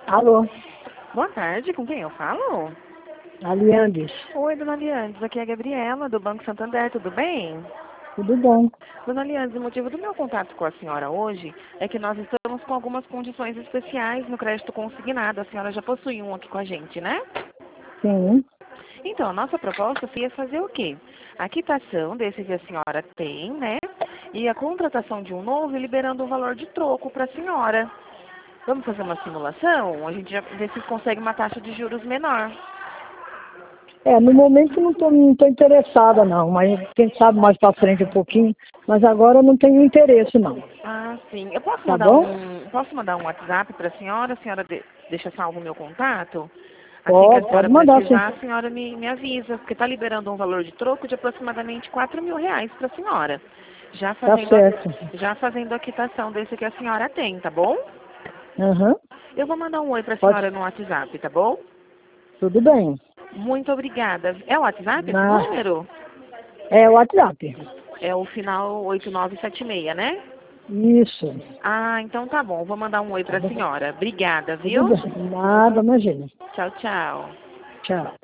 Alô, Boa tarde, com quem eu falo? Aliandes, Oi, dona Liandes, aqui é a Gabriela, do Banco Santander, tudo bem? tudo bom? Dona Liandes, o motivo do meu contato com a senhora hoje é que nós estamos com algumas condições especiais no crédito consignado. A senhora já possui um aqui com a gente, né? Sim. Então, a nossa proposta seria fazer o quê? A quitação desse que a senhora tem, né? E a contratação de um novo, liberando um valor de troco para a senhora. Vamos fazer uma simulação? A gente já vê se consegue uma taxa de juros menor. No momento não tô interessada não, mas quem sabe mais para frente um pouquinho, mas agora eu não tenho interesse não, Ah, sim. Eu posso tá mandar bom? posso mandar um WhatsApp para a senhora deixa salvo o meu contato? Assim que a Pode senhora mandar sim. precisar, a senhora me avisa, porque está liberando um valor de troco de aproximadamente R$ 4.000 para a senhora. Já Tá fazendo, certo. já fazendo a quitação desse que a senhora tem, tá bom? Aham, Eu vou mandar um oi para a pode, senhora no WhatsApp, tá bom? tudo bem. Muito obrigada. É o WhatsApp esse Na, número? é o WhatsApp. É o final 8976, né? Isso, Ah, então tá bom. Vou mandar um oi tá para a bom? senhora. Obrigada, Tudo viu? bem. Nada, imagina. Tchau, tchau. Tchau.